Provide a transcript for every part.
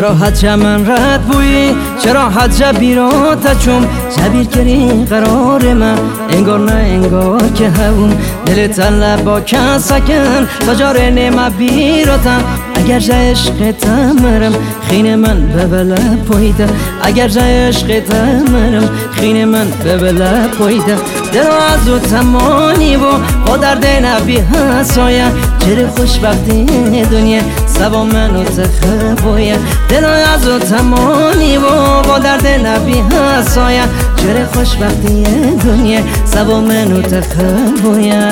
چرا حجه من رد بویی چرا حجه بیراته چوم جبیر کری قرار من انگار نه انگار که هون دل طلب با کسکن تجار نیمه بیراتم اگر جا عشق تمرم خین من ببله پایده اگر جا عشق تمرم خین من ببله پایده دل از او تمانی و با درد نبی حسایه چرا خوشبختی دنیا سبا منو تخبایه دل از او تمانی و با درد نبی حسایه چرا خوشبختی دنیا سبا منو تخبایه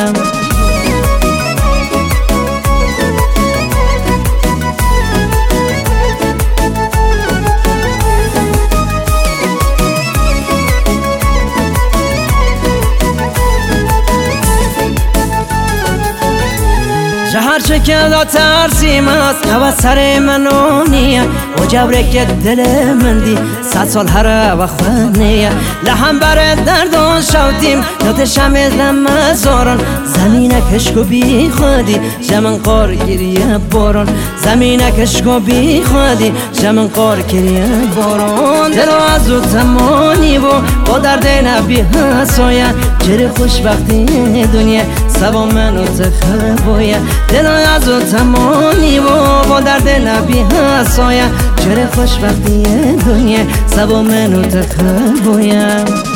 هر چه که دا ترسیم است نوه سر منو نیه و جبره که دل من دی 100 سال هر وقت نیه لحم بر دردان شودیم نوتشم ازلم مزاران زمینه کشکو بی خودی جمن قار گریه باران زمینه کشکو بی خودی جمن قار گریه باران دل از او تمانی و با درد نبی حسایه چرا خوشبختی دنیا سبا منو تخبایه دل از او تمانی و با درد نبی حسایه چرا خوشبختی دنیا سبا منو تخبایه